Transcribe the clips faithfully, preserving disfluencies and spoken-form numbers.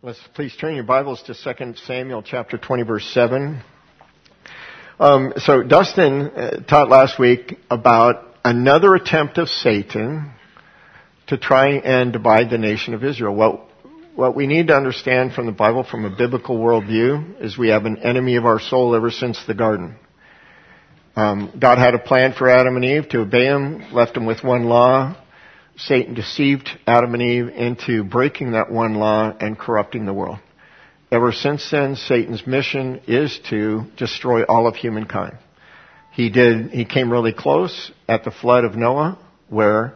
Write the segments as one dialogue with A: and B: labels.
A: Let's please turn your Bibles to Second Samuel chapter twenty, verse seven. Um, so Dustin uh, taught last week about another attempt of Satan to try and divide the nation of Israel. What, what we need to understand from the Bible, from a biblical worldview, is we have an enemy of our soul ever since the garden. Um, God had a plan for Adam and Eve to obey Him, left them with one law. Satan deceived Adam and Eve into breaking that one law and corrupting the world. Ever since then, Satan's mission is to destroy all of humankind. He did, he came really close at the flood of Noah, where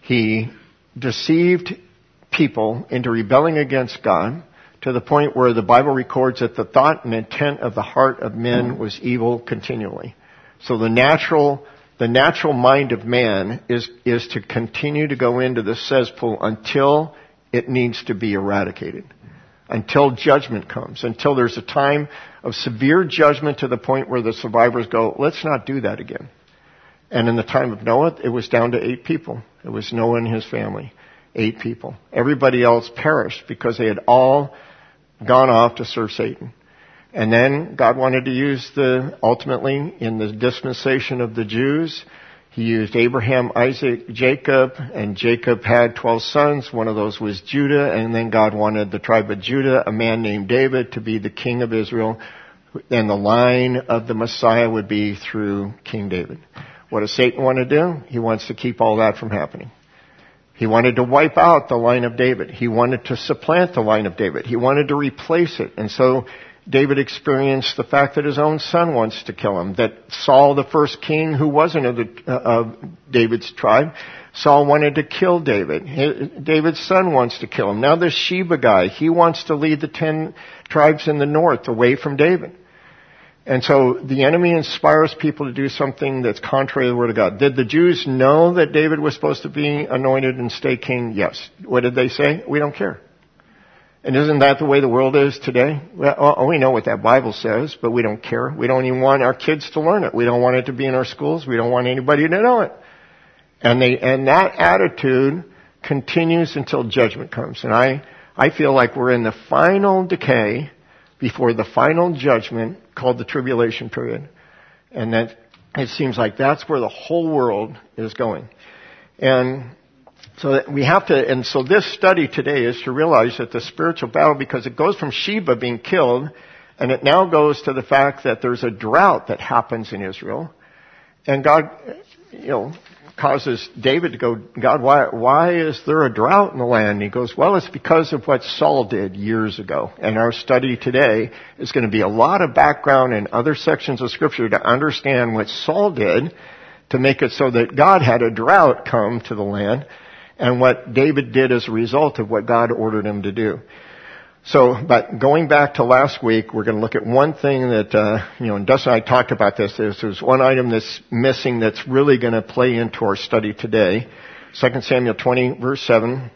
A: he deceived people into rebelling against God to the point where the Bible records that the thought and intent of the heart of men was evil continually. So the natural The natural mind of man is, is to continue to go into the cesspool until it needs to be eradicated. Until judgment comes. Until there's a time of severe judgment to the point where the survivors go, let's not do that again. And in the time of Noah, it was down to eight people. It was Noah and his family. Eight people. Everybody else perished because they had all gone off to serve Satan. And then God wanted to use the, ultimately, in the dispensation of the Jews, He used Abraham, Isaac, Jacob, and Jacob had twelve sons. One of those was Judah, and then God wanted the tribe of Judah, a man named David, to be the king of Israel, and the line of the Messiah would be through King David. What does Satan want to do? He wants to keep all that from happening. He wanted to wipe out the line of David. He wanted to supplant the line of David. He wanted to replace it. And so David experienced the fact that his own son wants to kill him, that Saul, the first king who wasn't of, the, uh, of David's tribe, Saul wanted to kill David. His, David's son wants to kill him. Now this Sheba guy, he wants to lead the ten tribes in the north away from David. And so the enemy inspires people to do something that's contrary to the Word of God. Did the Jews know that David was supposed to be anointed and stay king? Yes. What did they say? We don't care. And isn't that the way the world is today? Well, we know what that Bible says, but we don't care. We don't even want our kids to learn it. We don't want it to be in our schools. We don't want anybody to know it. And they, and that attitude continues until judgment comes. And I, I feel like we're in the final decay before the final judgment called the tribulation period. And that it seems like that's where the whole world is going. And So that we have to, and so this study today is to realize that the spiritual battle, because it goes from Sheba being killed, and it now goes to the fact that there's a drought that happens in Israel, and God, you know, causes David to go, God, why, why is there a drought in the land? And he goes, well, it's because of what Saul did years ago. And our study today is going to be a lot of background in other sections of Scripture to understand what Saul did to make it so that God had a drought come to the land, and what David did as a result of what God ordered him to do. So, but going back to last week, we're going to look at one thing that, uh, you know, and Dustin and I talked about this. There's, there's one item that's missing that's really going to play into our study today. Second Samuel twenty, verse seven.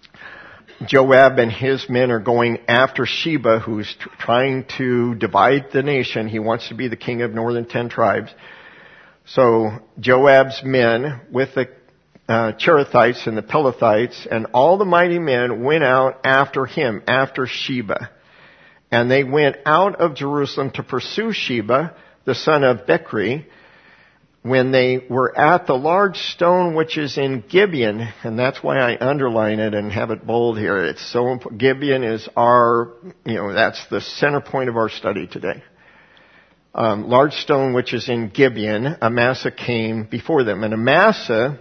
A: Joab and his men are going after Sheba, who's t- trying to divide the nation. He wants to be the king of northern ten tribes. So, Joab's men with the Uh, Cherethites and the Pelethites and all the mighty men went out after him, after Sheba. And they went out of Jerusalem to pursue Sheba, the son of Bechri, when they were at the large stone which is in Gibeon. And that's why I underline it and have it bold here. It's so important. Gibeon is our, you know, that's the center point of our study today. Um, large stone which is in Gibeon, Amasa came before them. And Amasa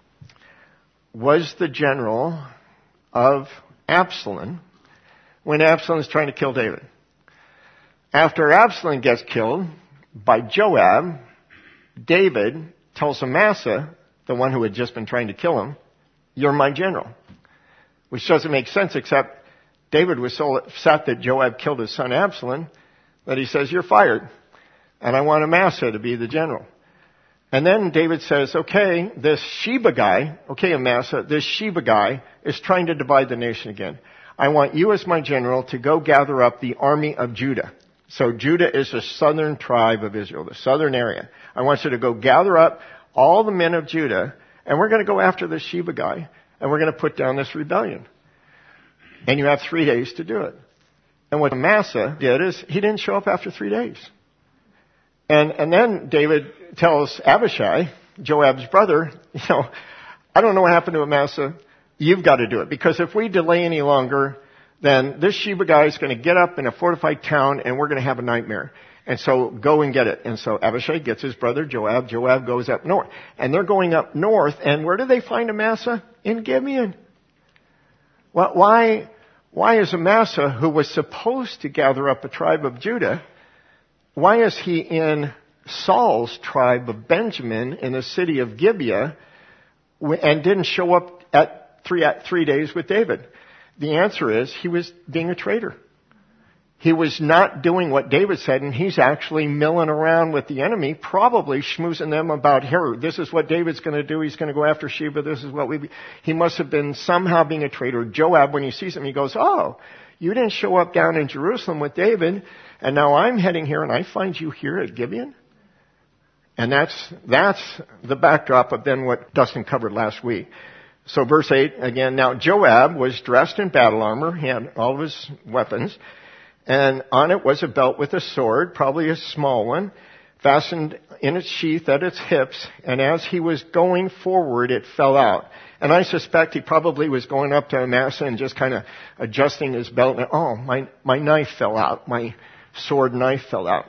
A: was the general of Absalom when Absalom is trying to kill David. After Absalom gets killed by Joab, David tells Amasa, the one who had just been trying to kill him, you're my general. Which doesn't make sense, except David was so upset that Joab killed his son Absalom that he says, you're fired. And I want Amasa to be the general. And then David says, okay, this Sheba guy, okay, Amasa, this Sheba guy is trying to divide the nation again. I want you as my general to go gather up the army of Judah. So Judah is the southern tribe of Israel, the southern area. I want you to go gather up all the men of Judah, and we're going to go after this Sheba guy, and we're going to put down this rebellion. And you have three days to do it. And what Amasa did is he didn't show up after three days. And, and then David tells Abishai, Joab's brother, you know, I don't know what happened to Amasa. You've got to do it. Because if we delay any longer, then this Sheba guy is going to get up in a fortified town and we're going to have a nightmare. And so go and get it. And so Abishai gets his brother Joab. Joab goes up north. And they're going up north. And where do they find Amasa? In Gibeon. Well, why, why is Amasa, who was supposed to gather up a tribe of Judah, why is he in Saul's tribe of Benjamin in the city of Gibeah and didn't show up at three, at three days with David? The answer is he was being a traitor. He was not doing what David said, and he's actually milling around with the enemy, probably schmoozing them about, here, this is what David's going to do. He's going to go after Sheba. This is what we... Be. He must have been somehow being a traitor. Joab, when he sees him, he goes, oh, you didn't show up down in Jerusalem with David, and now I'm heading here, and I find you here at Gibeon? And that's, that's the backdrop of then what Dustin covered last week. So verse eight, again, now Joab was dressed in battle armor. He had all of his weapons. And on it was a belt with a sword, probably a small one, fastened in its sheath at its hips. And as he was going forward, it fell out. And I suspect he probably was going up to Amasa and just kind of adjusting his belt. And, oh, my, my knife fell out. My sword knife fell out.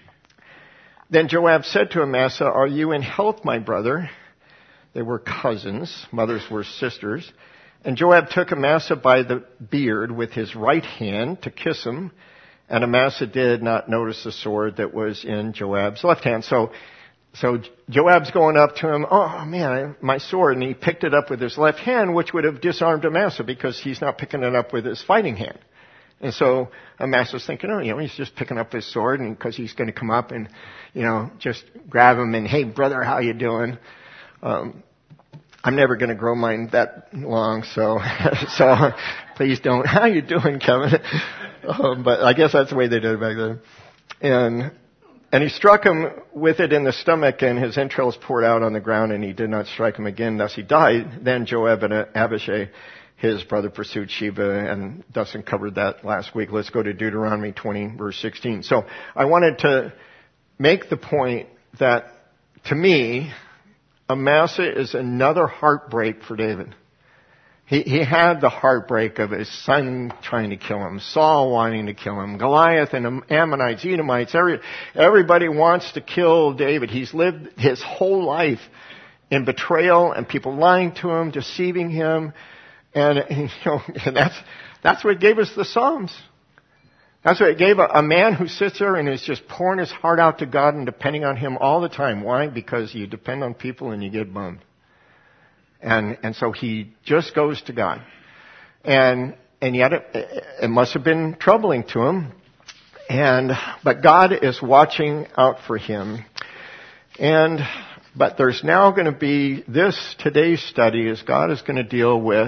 A: Then Joab said to Amasa, are you in health, my brother? They were cousins. Mothers were sisters. And Joab took Amasa by the beard with his right hand to kiss him. And Amasa did not notice the sword that was in Joab's left hand. So, so Joab's going up to him, oh man, my sword. And he picked it up with his left hand, which would have disarmed Amasa because he's not picking it up with his fighting hand. And so Amasa's thinking, oh, you know, he's just picking up his sword and because he's going to come up and, you know, just grab him and, hey brother, how you doing? Um, I'm never going to grow mine that long, so so please don't. How you doing, Kevin? Um, but I guess that's the way they did it back then. And and he struck him with it in the stomach, and his entrails poured out on the ground, and he did not strike him again. Thus he died. Then Joab and Abishai, his brother, pursued Sheba, and Dustin covered that last week. Let's go to Deuteronomy twenty, verse sixteen. So I wanted to make the point that, to me, Amasa is another heartbreak for David. He, he had the heartbreak of his son trying to kill him, Saul wanting to kill him, Goliath and Ammonites, Edomites, every, everybody wants to kill David. He's lived his whole life in betrayal and people lying to him, deceiving him. And, you know, and that's, that's what gave us the Psalms. That's what it gave a, a man who sits there and is just pouring his heart out to God and depending on Him all the time. Why? Because you depend on people and you get bummed. And, and so he just goes to God. And, and yet it, it must have been troubling to him. And, but God is watching out for him. And, but there's now going to be this, today's study is God is going to deal with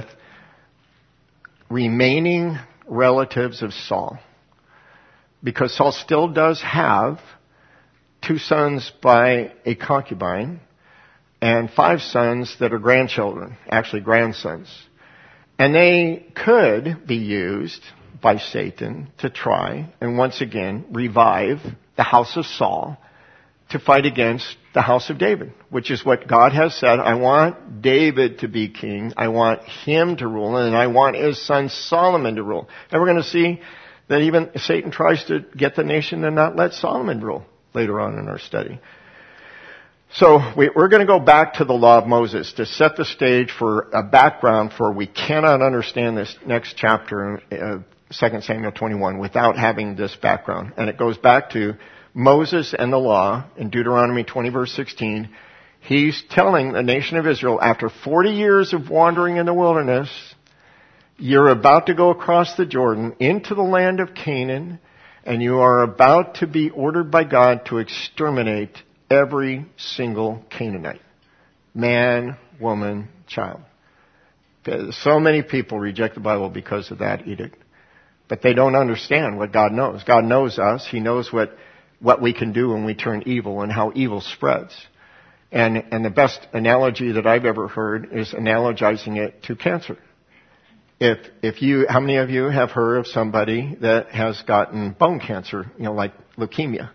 A: remaining relatives of Saul. Because Saul still does have two sons by a concubine and five sons that are grandchildren, actually grandsons. And they could be used by Satan to try and once again revive the house of Saul to fight against the house of David, which is what God has said. I want David to be king. I want him to rule, and I want his son Solomon to rule. And we're going to see that even Satan tries to get the nation to not let Solomon rule later on in our study. So we, we're going to go back to the law of Moses to set the stage for a background for we cannot understand this next chapter, uh, Second Samuel twenty-one, without having this background. And it goes back to Moses and the law in Deuteronomy twenty, verse sixteen. He's telling the nation of Israel, after forty years of wandering in the wilderness, you're about to go across the Jordan into the land of Canaan, and you are about to be ordered by God to exterminate every single Canaanite. Man, woman, child. So many people reject the Bible because of that edict. But they don't understand what God knows. God knows us. He knows what, what we can do when we turn evil and how evil spreads. And, and the best analogy that I've ever heard is analogizing it to cancer. if, if you, how many of you have heard of somebody that has gotten bone cancer, you know, like leukemia?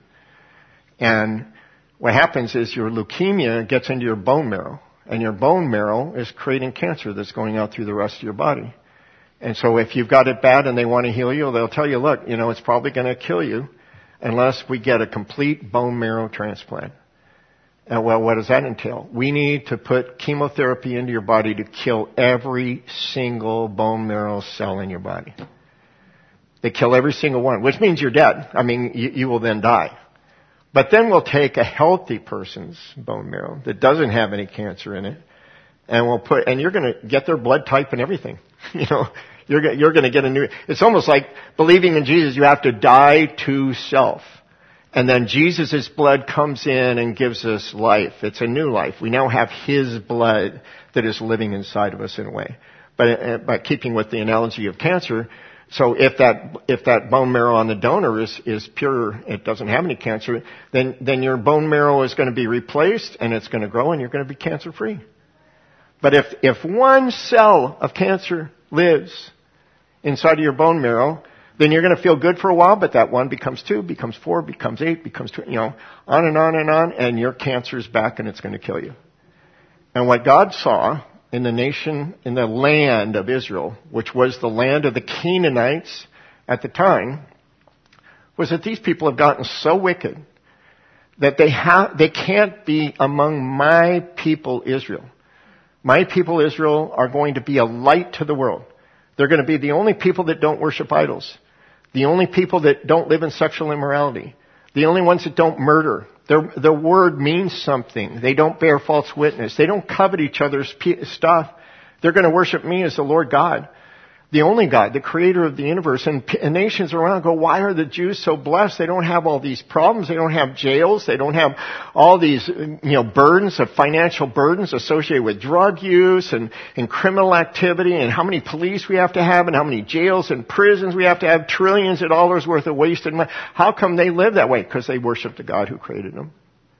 A: And what happens is your leukemia gets into your bone marrow, and your bone marrow is creating cancer that's going out through the rest of your body. And so if you've got it bad and they want to heal you, they'll tell you, look, you know, it's probably going to kill you unless we get a complete bone marrow transplant. And well, what does that entail? We need to put chemotherapy into your body to kill every single bone marrow cell in your body. They kill every single one, which means you're dead. I mean, you, you will then die. But then we'll take a healthy person's bone marrow that doesn't have any cancer in it, and we'll put, and you're going to get their blood type and everything. You know, you're, you're going to get a new, it's almost like believing in Jesus, you have to die to self. And then Jesus' blood comes in and gives us life. It's a new life. We now have His blood that is living inside of us in a way. But by keeping with the analogy of cancer, so if that if that bone marrow on the donor is is pure, it doesn't have any cancer, then then your bone marrow is going to be replaced and it's going to grow and you're going to be cancer free. But if if one cell of cancer lives inside of your bone marrow, then you're going to feel good for a while, but that one becomes two, becomes four, becomes eight, becomes two, you know, on and on and on, and your cancer is back and it's going to kill you. And what God saw in the nation, in the land of Israel, which was the land of the Canaanites at the time, was that these people have gotten so wicked that they have, they can't be among my people Israel. My people Israel are going to be a light to the world. They're going to be the only people that don't worship idols. The only people that don't live in sexual immorality. The only ones that don't murder. Their, their word means something. They don't bear false witness. They don't covet each other's stuff. They're going to worship me as the Lord God. The only God, the creator of the universe. And, and nations around go, why are the Jews so blessed? They don't have all these problems. They don't have jails. They don't have all these, you know, burdens of financial burdens associated with drug use and, and criminal activity and how many police we have to have and how many jails and prisons we have to have, trillions of dollars worth of wasted money. How come they live that way? Because they worship the God who created them.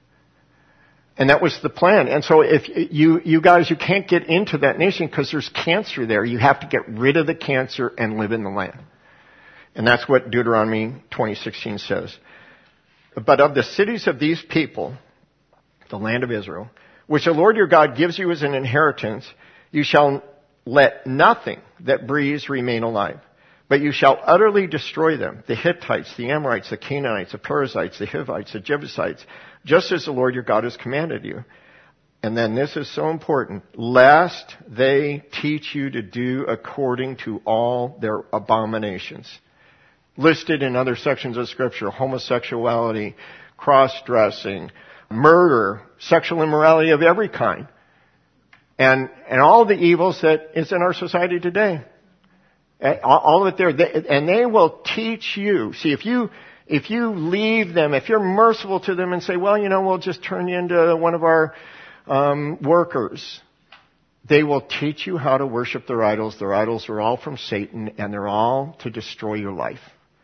A: And that was the plan. And so if you, you guys, you can't get into that nation because there's cancer there. You have to get rid of the cancer and live in the land. And that's what Deuteronomy twenty sixteen says. But of the cities of these people, the land of Israel, which the Lord your God gives you as an inheritance, you shall let nothing that breathes remain alive. But you shall utterly destroy them, the Hittites, the Amorites, the Canaanites, the Perizzites, the Hivites, the Jebusites, just as the Lord your God has commanded you. And then this is so important, lest they teach you to do according to all their abominations. Listed in other sections of Scripture, homosexuality, cross-dressing, murder, sexual immorality of every kind. And, and all the evils that is in our society today. All of it there, and they will teach you. See, if you if you leave them, if you're merciful to them and say, well, you know, we'll just turn you into one of our um, workers, they will teach you how to worship their idols. Their idols are all from Satan, and they're all to destroy your life.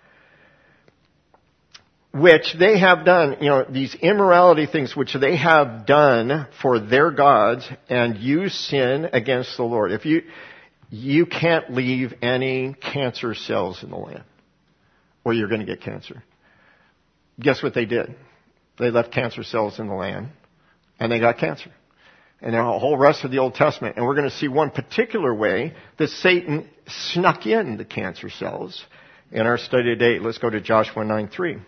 A: Which they have done, you know, these immorality things which they have done for their gods, and you sin against the Lord. If you You can't leave any cancer cells in the land, or you're going to get cancer. Guess what they did? They left cancer cells in the land, and they got cancer. And the whole rest of the Old Testament. And we're going to see one particular way that Satan snuck in the cancer cells in our study today. Let's go to Joshua nine three.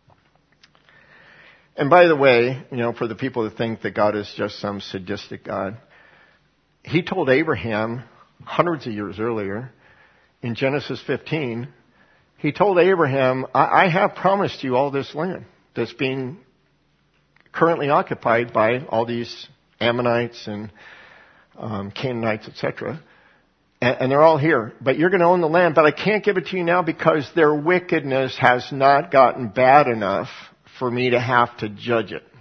A: And by the way, you know, for the people that think that God is just some sadistic God, He told Abraham hundreds of years earlier, in Genesis fifteen, He told Abraham, I, I have promised you all this land that's being currently occupied by all these Ammonites and um, Canaanites, et cetera. And, and they're all here. But you're going to own the land, but I can't give it to you now because their wickedness has not gotten bad enough for me to have to judge it.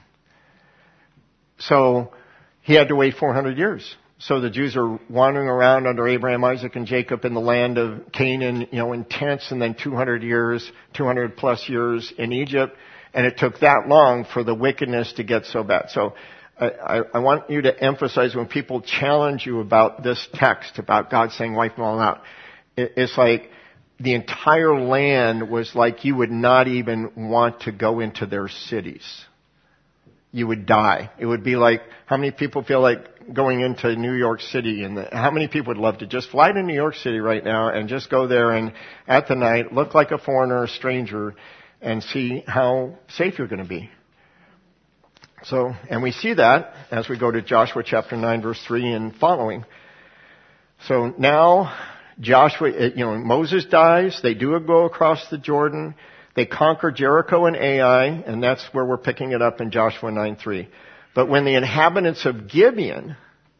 A: So he had to wait four hundred years. So the Jews are wandering around under Abraham, Isaac, and Jacob in the land of Canaan, you know, in tents, and then two hundred years, two hundred plus years in Egypt. And it took that long for the wickedness to get so bad. So I, I, I want you to emphasize when people challenge you about this text, about God saying wipe them all out, it, it's like the entire land was like you would not even want to go into their cities. You would die. It would be like, how many people feel like going into New York City, and the, how many people would love to just fly to New York City right now and just go there and at the night look like a foreigner, a stranger, and see how safe you're going to be. So, and we see that as we go to Joshua chapter nine verse three and following. So now Joshua, you know, Moses dies, they do go across the Jordan, they conquer Jericho and Ai, and that's where we're picking it up in Joshua nine three. But when the inhabitants of Gibeon,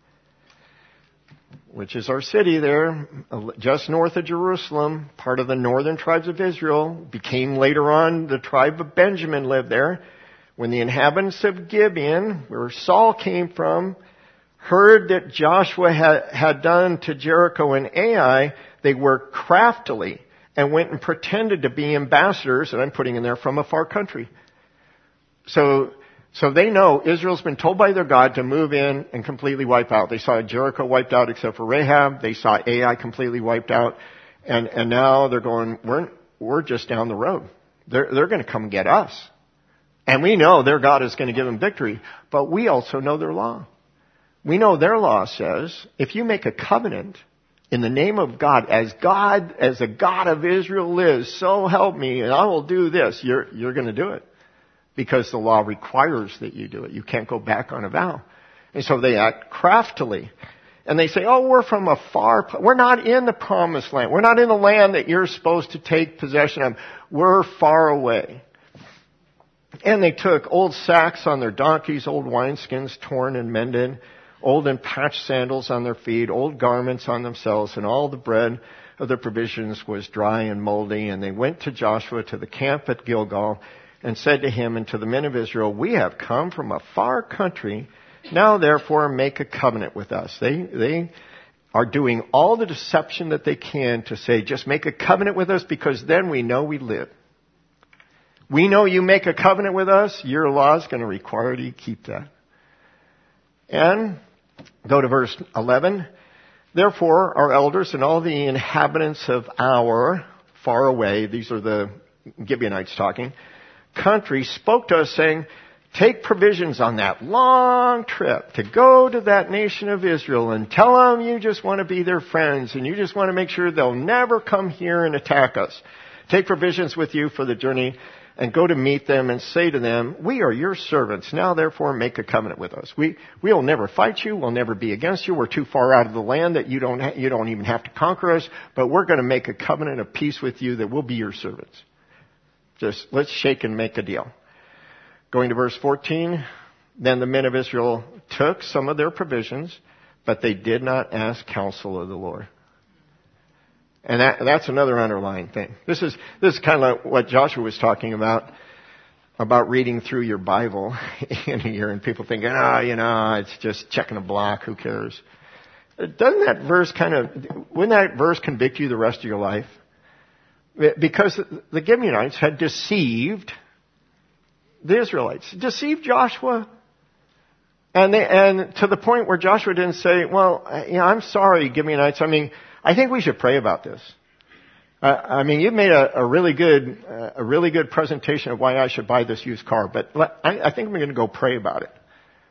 A: which is our city there, just north of Jerusalem, part of the northern tribes of Israel, became later on the tribe of Benjamin lived there. When the inhabitants of Gibeon, where Saul came from, heard that Joshua had, had done to Jericho and Ai, they worked craftily and went and pretended to be ambassadors, and I'm putting in there, from a far country. So, so they know Israel's been told by their God to move in and completely wipe out. They saw Jericho wiped out except for Rahab. They saw Ai completely wiped out. And, and now they're going, we're, we're just down the road. They're, they're going to come get us. And we know their God is going to give them victory, but we also know their law. We know their law says, if you make a covenant in the name of God, as God, as the God of Israel lives, so help me, and I will do this, you're, you're going to do it. Because the law requires that you do it. You can't go back on a vow. And so they act craftily. And they say, oh, we're from a far, we're not in the promised land. We're not in the land that you're supposed to take possession of. We're far away. And they took old sacks on their donkeys, old wineskins torn and mended, old and patched sandals on their feet, old garments on themselves, and all the bread of their provisions was dry and moldy. And they went to Joshua to the camp at Gilgal and said to him and to the men of Israel, we have come from a far country. Now therefore make a covenant with us. They, they are doing all the deception that they can to say, just make a covenant with us because then we know we live. We know you make a covenant with us, your law is going to require you to keep that. And go to verse eleven. Therefore, our elders and all the inhabitants of our far away, these are the Gibeonites talking, country spoke to us saying, take provisions on that long trip to go to that nation of Israel and tell them you just want to be their friends and you just want to make sure they'll never come here and attack us. Take provisions with you for the journey and go to meet them and say to them, we are your servants. Now therefore make a covenant with us. We, we'll never fight you. We'll never be against you. We're too far out of the land that you don't, ha- you don't even have to conquer us, but we're going to make a covenant of peace with you that we'll be your servants. Just let's shake and make a deal. Going to verse fourteen, then the men of Israel took some of their provisions, but they did not ask counsel of the Lord. And that, that's another underlying thing. This is, this is kind of like what Joshua was talking about, about reading through your Bible in a year and people thinking, ah, oh, you know, it's just checking a block, who cares? Doesn't that verse kind of, wouldn't that verse convict you the rest of your life? Because the Gibeonites had deceived the Israelites, deceived Joshua. And they, and to the point where Joshua didn't say, well, yeah, I'm sorry, Gibeonites. I mean, I think we should pray about this. Uh, I mean, you've made a, a really good, uh, a really good presentation of why I should buy this used car, but let, I, I think I'm going to go pray about it.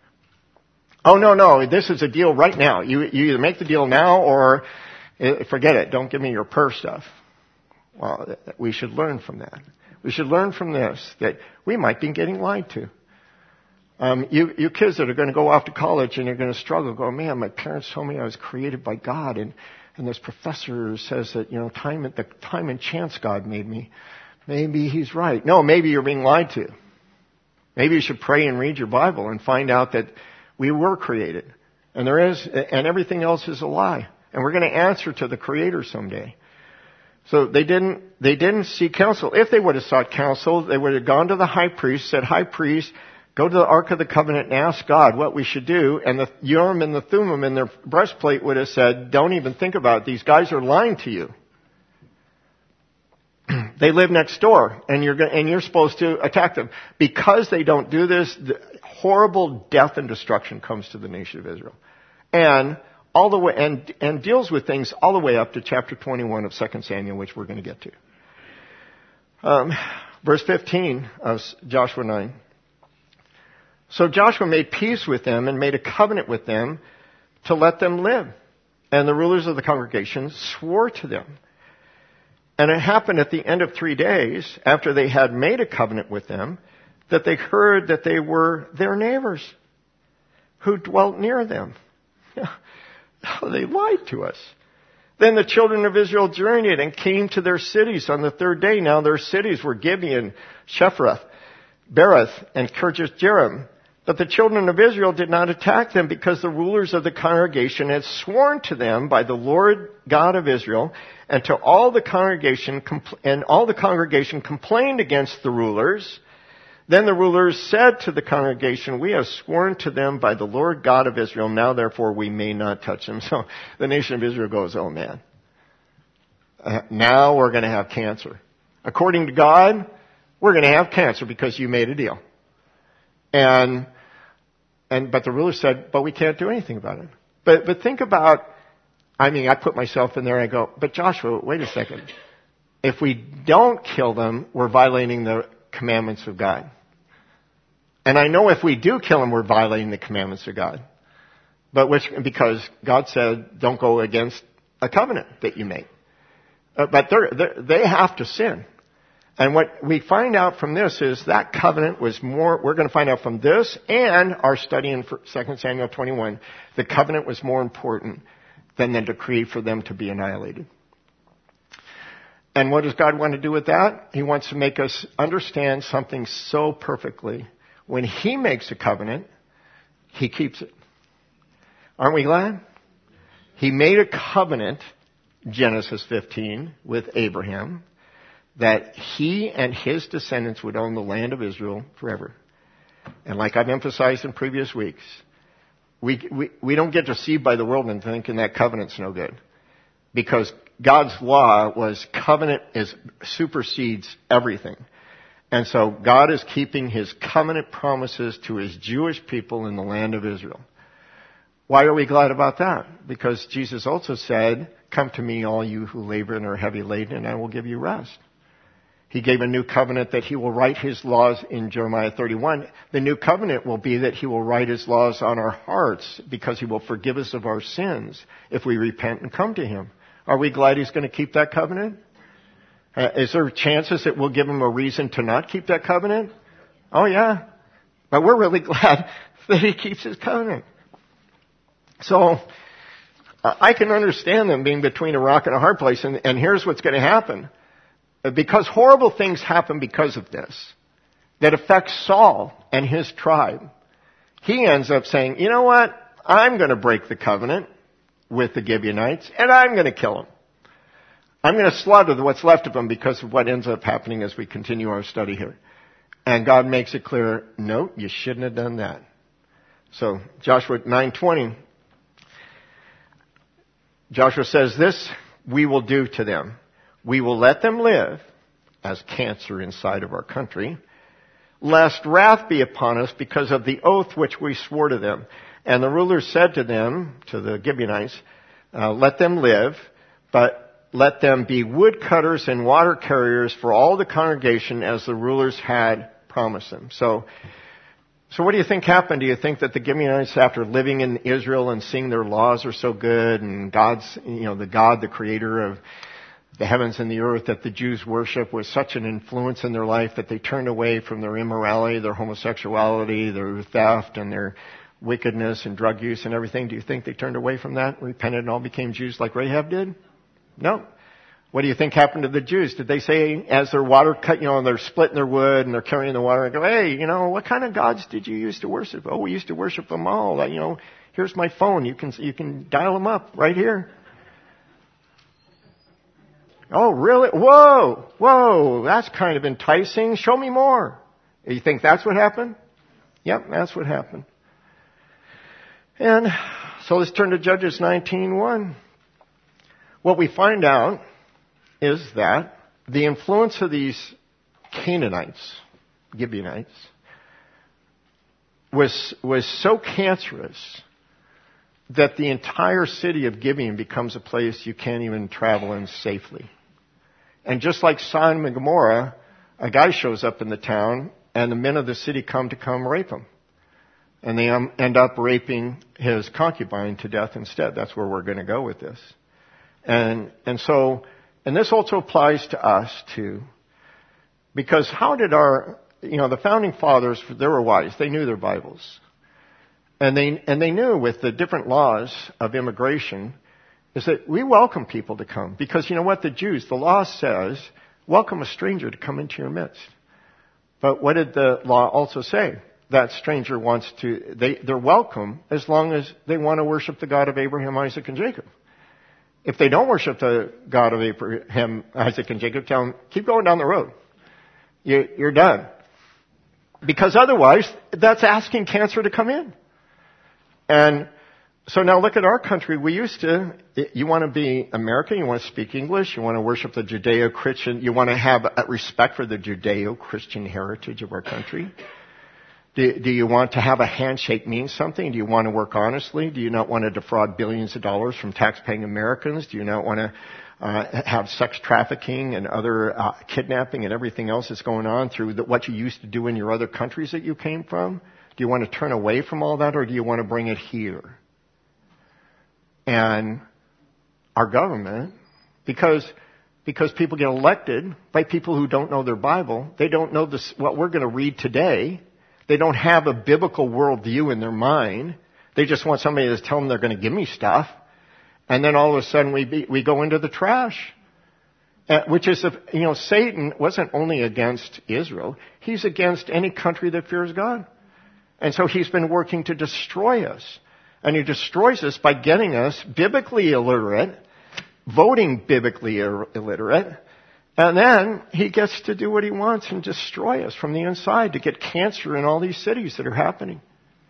A: Oh, no, no, this is a deal right now. You, you either make the deal now or uh, forget it. Don't give me your purse stuff. Well, we should learn from that. We should learn from this that we might be getting lied to. Um, you, you kids that are going to go off to college and you're going to struggle, go, man, my parents told me I was created by God, and, and this professor says that, you know, time, the time and chance God made me. Maybe he's right. No, maybe you're being lied to. Maybe you should pray and read your Bible and find out that we were created, and there is, and everything else is a lie, and we're going to answer to the Creator someday. So they didn't, they didn't seek counsel. If they would have sought counsel, they would have gone to the high priest, said, high priest, go to the Ark of the Covenant and ask God what we should do. And the Urim and the Thummim in their breastplate would have said, don't even think about it. These guys are lying to you. They live next door, and you're go- and you're supposed to attack them. Because they don't do this, the horrible death and destruction comes to the nation of Israel, and all the way and and deals with things all the way up to chapter twenty-one of Second Samuel, which we're going to get to. Um, verse fifteen of Joshua nine. So Joshua made peace with them and made a covenant with them to let them live, and the rulers of the congregation swore to them. And it happened at the end of three days, after they had made a covenant with them, that they heard that they were their neighbors who dwelt near them. They lied to us. Then the children of Israel journeyed and came to their cities on the third day. Now their cities were Gibeon, Shephereth, Bereth, and Kirjath-jearim. But the children of Israel did not attack them because the rulers of the congregation had sworn to them by the Lord God of Israel, and to all the congregation, and all the congregation complained against the rulers. Then the rulers said to the congregation, we have sworn to them by the Lord God of Israel. Now therefore we may not touch them. So the nation of Israel goes, oh man, uh, now we're going to have cancer. According to God, we're going to have cancer because you made a deal. And And, but the ruler said, but we can't do anything about it. But, but think about, I mean, I put myself in there and I go, but Joshua, wait a second. If we don't kill them, we're violating the commandments of God. And I know if we do kill them, we're violating the commandments of God. But which, because God said, don't go against a covenant that you make. Uh, but they're, they're, they have to sin. And what we find out from this is that covenant was more, we're going to find out from this and our study in Second Samuel twenty-one, the covenant was more important than the decree for them to be annihilated. And what does God want to do with that? He wants to make us understand something so perfectly. When He makes a covenant, He keeps it. Aren't we glad? He made a covenant, Genesis fifteen, with Abraham, that he and his descendants would own the land of Israel forever. And like I've emphasized in previous weeks, we, we, we don't get deceived by the world and thinking that covenant's no good. Because God's law was covenant is supersedes everything. And so God is keeping His covenant promises to His Jewish people in the land of Israel. Why are we glad about that? Because Jesus also said, come to me all you who labor and are heavy laden and I will give you rest. He gave a new covenant that He will write His laws in Jeremiah thirty-one. The new covenant will be that He will write His laws on our hearts because He will forgive us of our sins if we repent and come to Him. Are we glad He's going to keep that covenant? Uh, is there chances that we'll give Him a reason to not keep that covenant? Oh yeah. But we're really glad that He keeps His covenant. So, uh, I can understand them being between a rock and a hard place, and, and here's what's going to happen. Because horrible things happen because of this, that affects Saul and his tribe. He ends up saying, you know what? I'm going to break the covenant with the Gibeonites, and I'm going to kill them. I'm going to slaughter what's left of them because of what ends up happening as we continue our study here. And God makes it clear, no, you shouldn't have done that. So Joshua nine twenty, Joshua says this, we will do to them. We will let them live as cancer inside of our country, lest wrath be upon us because of the oath which we swore to them. And the rulers said to them, to the Gibeonites, uh, let them live, but let them be woodcutters and water carriers for all the congregation as the rulers had promised them. So, so what do you think happened? Do you think that the Gibeonites, after living in Israel and seeing their laws are so good and God's, you know, the God, the creator of the heavens and the earth that the Jews worship was such an influence in their life that they turned away from their immorality, their homosexuality, their theft, and their wickedness and drug use and everything? Do you think they turned away from that, repented, and all became Jews like Rahab did? No. What do you think happened to the Jews? Did they say, as their water cut, you know, they're splitting their wood and they're carrying the water and go, hey, you know, what kind of gods did you used to worship? Oh, we used to worship them all. You know, here's my phone. You can, you can dial them up right here. Oh, really? Whoa, whoa, that's kind of enticing. Show me more. You think that's what happened? Yep, that's what happened. And so let's turn to Judges nineteen one. What we find out is that the influence of these Canaanites, Gibeonites, was, was so cancerous that the entire city of Gibeon becomes a place you can't even travel in safely. And just like Sodom and Gomorrah, a guy shows up in the town, and the men of the city come to come rape him. And they um, end up raping his concubine to death instead. That's where we're going to go with this. And, and so, and this also applies to us too. Because how did our, you know, the founding fathers, they were wise. They knew their Bibles. And they, and they knew with the different laws of immigration is that we welcome people to come. Because you know what? The Jews, the law says, welcome a stranger to come into your midst. But what did the law also say? That stranger wants to, they, they're welcome as long as they want to worship the God of Abraham, Isaac, and Jacob. If they don't worship the God of Abraham, Isaac, and Jacob, tell them, keep going down the road. You, you're done. Because otherwise, that's asking cancer to come in. And so now look at our country. We used to, you want to be American, you want to speak English, you want to worship the Judeo-Christian, you want to have respect for the Judeo-Christian heritage of our country. Do, do you want to have a handshake mean something? Do you want to work honestly? Do you not want to defraud billions of dollars from tax-paying Americans? Do you not want to uh, have sex trafficking and other uh, kidnapping and everything else that's going on through the, what you used to do in your other countries that you came from? Do you want to turn away from all that, or do you want to bring it here? And our government, because because people get elected by people who don't know their Bible, they don't know this, what we're going to read today. They don't have a biblical worldview in their mind. They just want somebody to tell them they're going to give me stuff, and then all of a sudden we be, we go into the trash. Uh, which is, you know, Satan wasn't only against Israel; he's against any country that fears God. And so he's been working to destroy us. And he destroys us by getting us biblically illiterate, voting biblically illiterate, and then he gets to do what he wants and destroy us from the inside to get cancer in all these cities that are happening.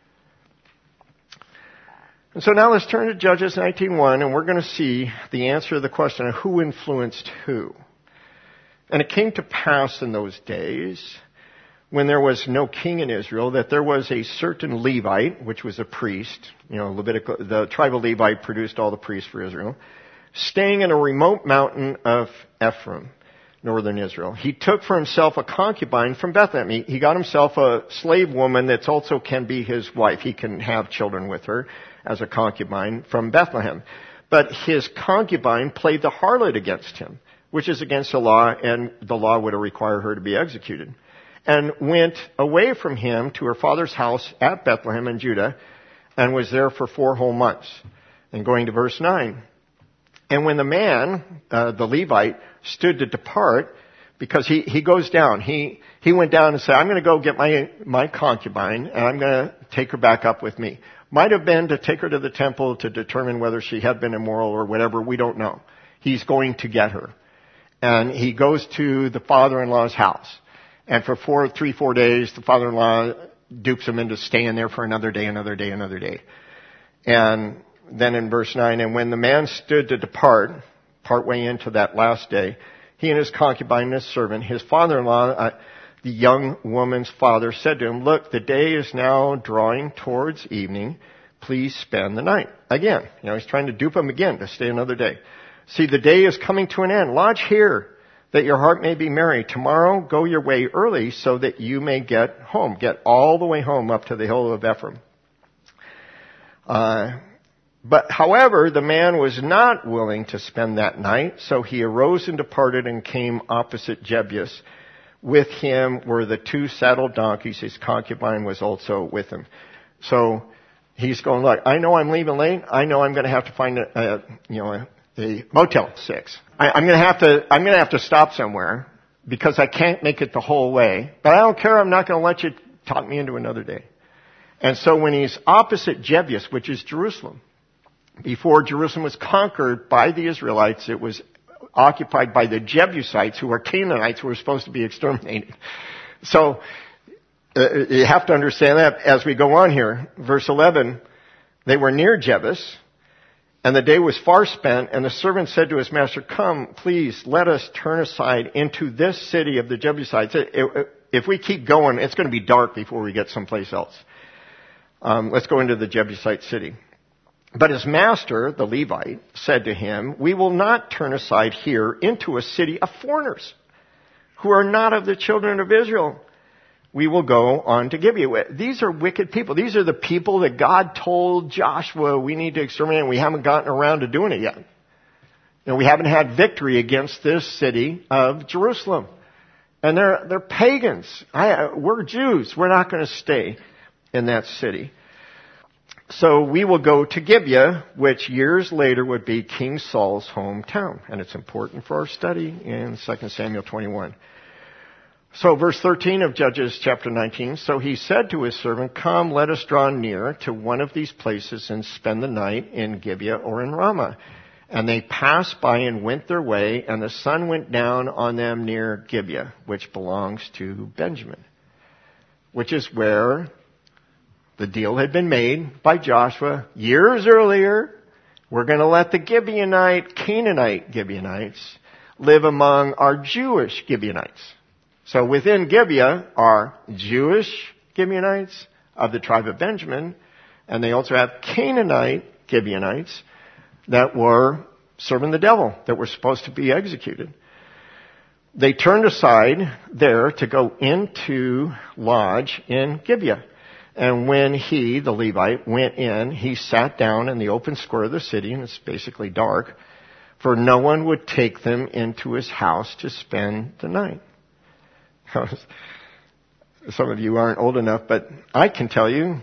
A: And so now let's turn to Judges nineteen one, and we're going to see the answer to the question of who influenced who. And it came to pass in those days, when there was no king in Israel, that there was a certain Levite, which was a priest. You know, Levitical, the tribe of Levi produced all the priests for Israel, staying in a remote mountain of Ephraim, northern Israel. He took for himself a concubine from Bethlehem. He, he got himself a slave woman that also can be his wife. He can have children with her as a concubine from Bethlehem. But his concubine played the harlot against him, which is against the law, and the law would require her to be executed. And went away from him to her father's house at Bethlehem in Judah, and was there for four whole months. And going to verse nine. And when the man, uh, the Levite, stood to depart, because he, he goes down, he, he went down and said, I'm going to go get my, my concubine, and I'm going to take her back up with me. Might have been to take her to the temple to determine whether she had been immoral or whatever, we don't know. He's going to get her. And he goes to the father-in-law's house. And for four, three, four days, the father-in-law dupes him into staying there for another day, another day, another day. And then in verse nine, and when the man stood to depart, partway into that last day, he and his concubine and his servant, his father-in-law, uh, the young woman's father, said to him, look, the day is now drawing towards evening. Please spend the night. Again, you know, he's trying to dupe him again to stay another day. See, the day is coming to an end. Lodge here, that your heart may be merry. Tomorrow go your way early so that you may get home. Get all the way home up to the hill of Ephraim. Uh, but however, the man was not willing to spend that night, so he arose and departed and came opposite Jebus. With him were the two saddled donkeys. His concubine was also with him. So he's going, look, I know I'm leaving late. I know I'm going to have to find a, a you know, a, a Motel six. I, I'm going to have to, I'm going to have to stop somewhere because I can't make it the whole way. But I don't care. I'm not going to let you talk me into another day. And so when he's opposite Jebus, which is Jerusalem, before Jerusalem was conquered by the Israelites, it was occupied by the Jebusites, who are Canaanites, who were supposed to be exterminated. So uh, you have to understand that as we go on here. Verse eleven, they were near Jebus, And the day was far spent, and the servant said to his master, come, please, let us turn aside into this city of the Jebusites. If we keep going, it's going to be dark before we get someplace else. Um, let's go into the Jebusite city. But his master, the Levite, said to him, we will not turn aside here into a city of foreigners who are not of the children of Israel. We will go on to Gibeah. These are wicked people. These are the people that God told Joshua we need to exterminate, and we haven't gotten around to doing it yet. You know, we haven't had victory against this city of Jerusalem. And they're, they're pagans. I, we're Jews. We're not going to stay in that city. So we will go to Gibeah, which years later would be King Saul's hometown. And it's important for our study in Second Samuel twenty-one. So verse thirteen of Judges chapter nineteen, so he said to his servant, come, let us draw near to one of these places and spend the night in Gibeah or in Ramah. And they passed by and went their way, and the sun went down on them near Gibeah, which belongs to Benjamin, which is where the deal had been made by Joshua years earlier. We're going to let the Gibeonite, Canaanite Gibeonites live among our Jewish Gibeonites. So within Gibeah are Jewish Gibeonites of the tribe of Benjamin, and they also have Canaanite Gibeonites that were serving the devil, that were supposed to be executed. They turned aside there to go into lodge in Gibeah. And when he, the Levite, went in, he sat down in the open square of the city, and it's basically dark, for no one would take them into his house to spend the night. Some of you aren't old enough, but I can tell you,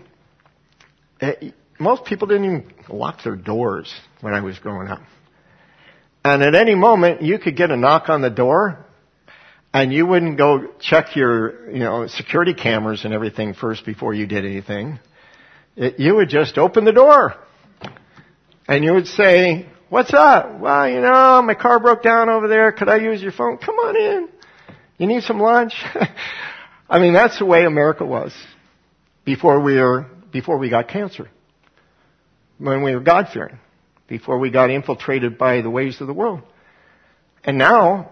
A: most people didn't even lock their doors when I was growing up. And at any moment, you could get a knock on the door, and you wouldn't go check your, you know, security cameras and everything first before you did anything. It, you would just open the door, and you would say, what's up? Well, you know, my car broke down over there. Could I use your phone? Come on in. You need some lunch? I mean, that's the way America was before we were, before we got cancer. When we were God-fearing. Before we got infiltrated by the ways of the world. And now,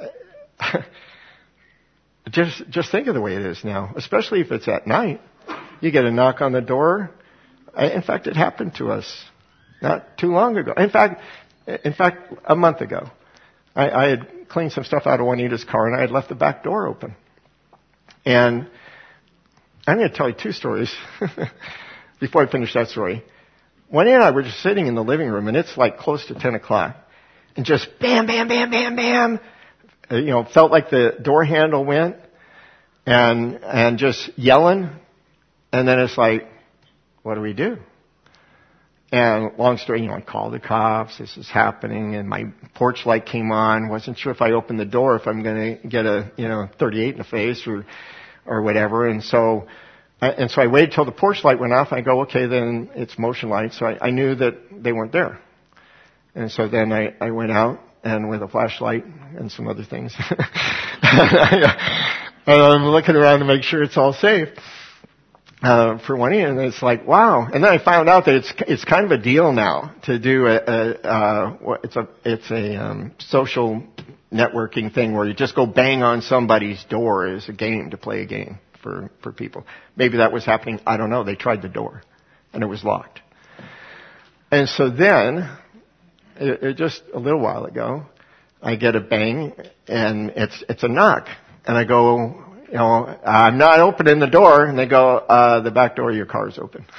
A: just, just think of the way it is now. Especially if it's at night. You get a knock on the door. In fact, it happened to us not too long ago. In fact, in fact, a month ago. I, I had cleaned some stuff out of Juanita's car, and I had left the back door open. And I'm going to tell you two stories before I finish that story. Juanita and I were just sitting in the living room, and it's like close to ten o'clock. And just bam, bam, bam, bam, bam. You know, felt like the door handle went. And, and just yelling. And then it's like, what do we do? And long story, you know, I called the cops. This is happening, and my porch light came on. Wasn't sure if I opened the door if I'm going to get a, you know, thirty-eight in the face or, or whatever. And so, and so I waited till the porch light went off. I go, okay, then it's motion light. So I, I knew that they weren't there. And so then I, I went out and with a flashlight and some other things, and I'm looking around to make sure it's all safe. Uh, for one, and it's like, wow. And then I found out that it's, it's kind of a deal now to do a, a uh, it's a, it's a, um, social networking thing where you just go bang on somebody's door as a game to play a game for, for people. Maybe that was happening. I don't know. They tried the door and it was locked. And so then, it, it just a little while ago, I get a bang and it's, it's a knock. And I go, you know, I'm not opening the door. And they go, uh, the back door of your car is open.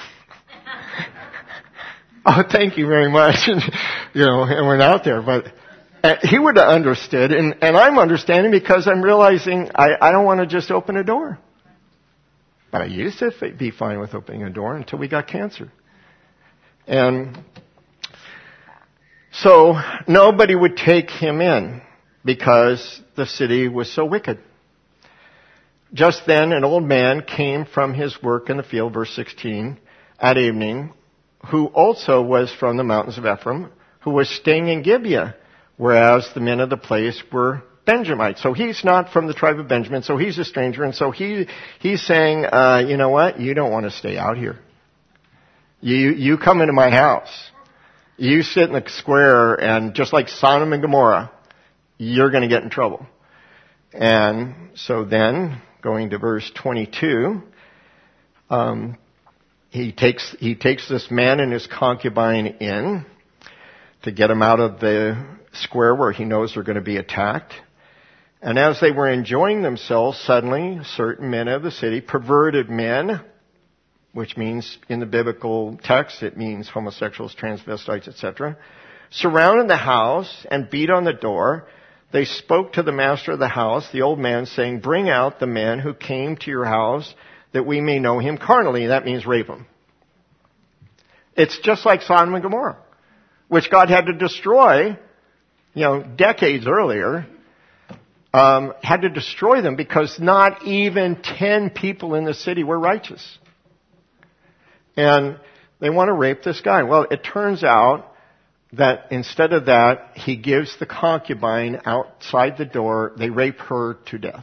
A: Oh, thank you very much. And, you know, and we're out there. But uh, he would have understood. And, and I'm understanding because I'm realizing I, I don't want to just open a door. But I used to be fine with opening a door until we got cancer. And so nobody would take him in because the city was so wicked. Just then an old man came from his work in the field, verse sixteen, at evening, who also was from the mountains of Ephraim, who was staying in Gibeah, whereas the men of the place were Benjamites. So he's not from the tribe of Benjamin, so he's a stranger, and so he he's saying, uh, you know what, you don't want to stay out here. You you come into my house. You sit in the square and just like Sodom and Gomorrah, you're going to get in trouble. And so then, going to verse twenty-two, um, he takes, he takes this man and his concubine in to get him out of the square where he knows they're going to be attacked. And as they were enjoying themselves, suddenly certain men of the city, perverted men, which means in the biblical text, it means homosexuals, transvestites, et cetera, surrounded the house and beat on the door. They spoke to the master of the house, the old man, saying, "Bring out the man who came to your house that we may know him carnally." That means rape him. It's just like Sodom and Gomorrah, which God had to destroy, you know, decades earlier. Um, had to destroy them because not even ten people in the city were righteous. And they want to rape this guy. Well, it turns out that instead of that, he gives the concubine outside the door. They rape her to death.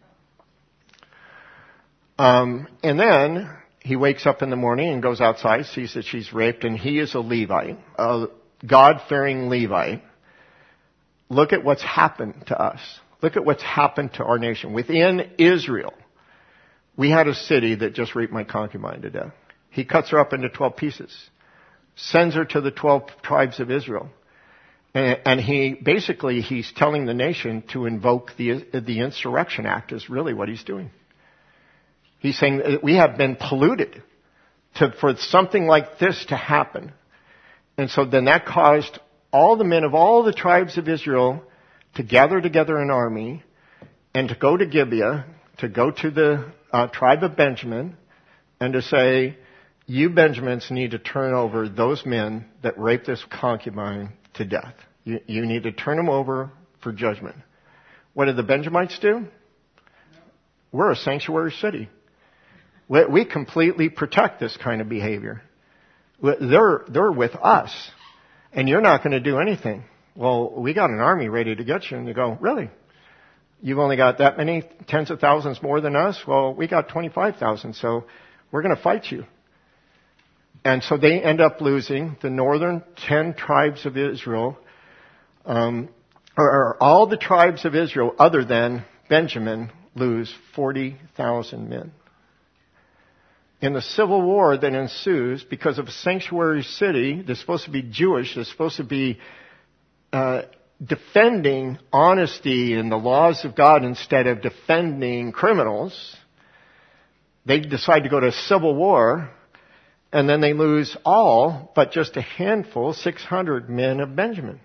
A: Um, and then he wakes up in the morning and goes outside, sees that she's raped, and he is a Levite, a God-fearing Levite. Look at what's happened to us. Look at what's happened to our nation. Within Israel, we had a city that just raped my concubine to death. He cuts her up into twelve pieces, sends her to the twelve tribes of Israel. And, and he, basically, he's telling the nation to invoke the, the Insurrection Act is really what he's doing. He's saying that we have been polluted to, for something like this to happen. And so then that caused all the men of all the tribes of Israel to gather together an army and to go to Gibeah, to go to the uh, tribe of Benjamin, and to say, you Benjamins need to turn over those men that raped this concubine to death. You, you need to turn them over for judgment. What did the Benjamites do? We're a sanctuary city. We, we completely protect this kind of behavior. They're, they're with us, and you're not going to do anything. Well, we got an army ready to get you. And you go, really? You've only got that many tens of thousands more than us? Well, we got twenty-five thousand, so we're going to fight you. And so they end up losing the northern ten tribes of Israel, um, or, or all the tribes of Israel other than Benjamin lose forty thousand men. In the civil war that ensues, because of a sanctuary city that's supposed to be Jewish, that's supposed to be Uh, defending honesty and the laws of God instead of defending criminals, they decide to go to a civil war, and then they lose all but just a handful, six hundred men of Benjamin.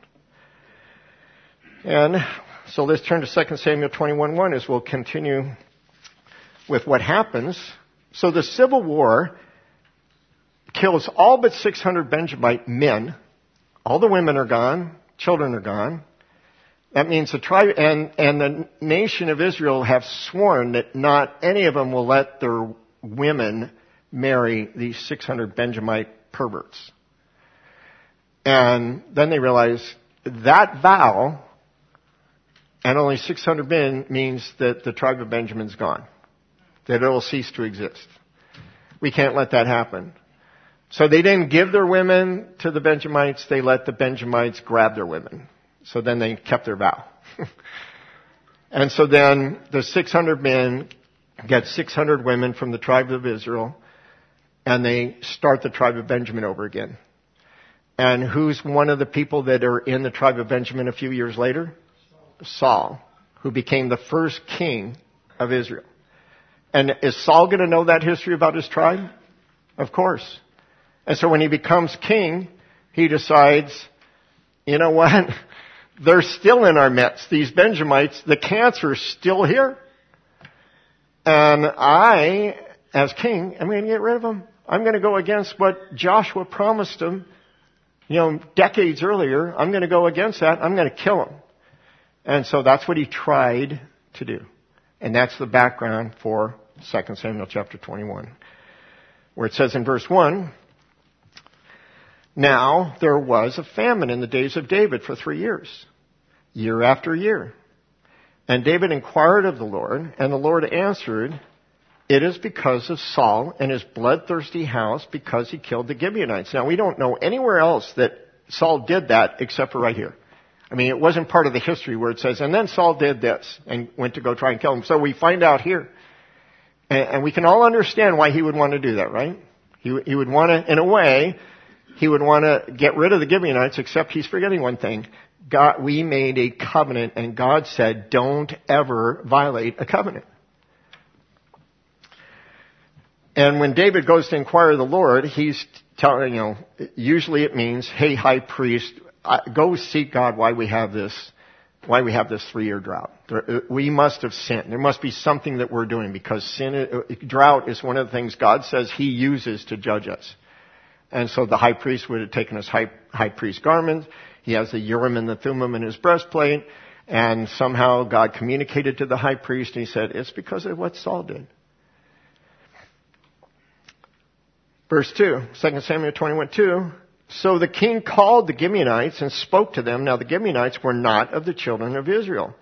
A: And so let's turn to Second Samuel twenty-one one as we'll continue with what happens. So the civil war kills all but six hundred Benjamite men. All the women are gone. Children are gone. That means the tribe and, and the nation of Israel have sworn that not any of them will let their women marry these six hundred Benjamite perverts. And then they realize that vow and only six hundred men means that the tribe of Benjamin's gone. That it will cease to exist. We can't let that happen. So they didn't give their women to the Benjamites. They let the Benjamites grab their women. So then they kept their vow. And so then the six hundred men get six hundred women from the tribe of Israel, and they start the tribe of Benjamin over again. And who's one of the people that are in the tribe of Benjamin a few years later? Saul, who became the first king of Israel. And is Saul going to know that history about his tribe? Of course. And so when he becomes king, he decides, you know what? They're still in our midst. These Benjamites, the cancer's still here. And I, as king, am going to get rid of them. I'm going to go against what Joshua promised them, you know, decades earlier. I'm going to go against that. I'm going to kill them. And so that's what he tried to do. And that's the background for Second Samuel chapter twenty-one, where it says in verse one, now there was a famine in the days of David for three years, year after year. And David inquired of the Lord, and the Lord answered, it is because of Saul and his bloodthirsty house, because he killed the Gibeonites. Now we don't know anywhere else that Saul did that except for right here. I mean, it wasn't part of the history where it says, and then Saul did this and went to go try and kill him. So we find out here. And, and we can all understand why he would want to do that, right? He, he would want to, in a way, he would want to get rid of the Gibeonites, except he's forgetting one thing. God, we made a covenant, and God said, don't ever violate a covenant. And when David goes to inquire of the Lord, he's telling, you know, usually it means, hey, high priest, go seek God why we have this, why we have this three-year drought. We must have sinned. There must be something that we're doing, because sin, drought is one of the things God says he uses to judge us. And so the high priest would have taken his high, high priest garment. He has the Urim and the Thummim in his breastplate. And somehow God communicated to the high priest, and he said, it's because of what Saul did. Verse two, Second Samuel twenty-one two. So the king called the Gibeonites and spoke to them. Now the Gibeonites were not of the children of Israel,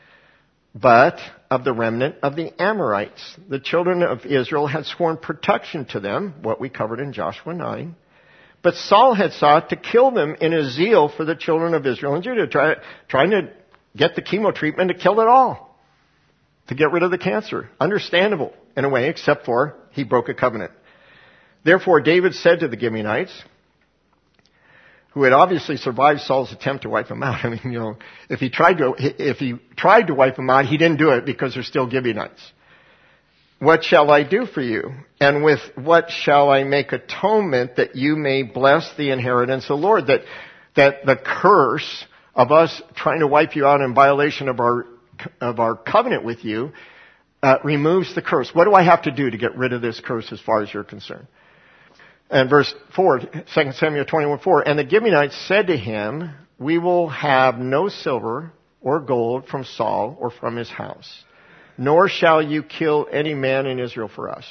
A: but of the remnant of the Amorites. The children of Israel had sworn protection to them, what we covered in Joshua nine. But Saul had sought to kill them in his zeal for the children of Israel and Judah, try, trying to get the chemo treatment to kill it all, to get rid of the cancer. Understandable in a way, except for he broke a covenant. Therefore David said to the Gibeonites, who had obviously survived Saul's attempt to wipe them out. I mean, you know, if he tried to, if he tried to wipe them out, he didn't do it because they're still Gibeonites. What shall I do for you? And with what shall I make atonement that you may bless the inheritance of the Lord? That, that the curse of us trying to wipe you out in violation of our, of our covenant with you, uh, removes the curse. What do I have to do to get rid of this curse as far as you're concerned? And verse four, Second Samuel twenty-one four, and the Gibeonites said to him, we will have no silver or gold from Saul or from his house, nor shall you kill any man in Israel for us.